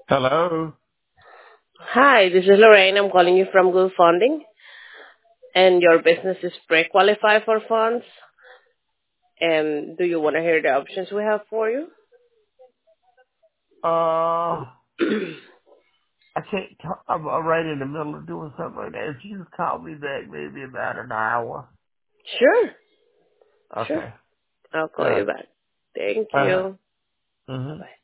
Hello. Hi, this is Lorraine. I'm calling you from Good Funding, and your business is pre-qualified for funds. And do you want to hear the options we have for you? I can't talk. I'm right in the middle of doing something like that. If you just call me back maybe about an hour. Sure, sure. Okay. I'll All call you right. back. Thank Uh-huh. you. Mm-hmm. Bye.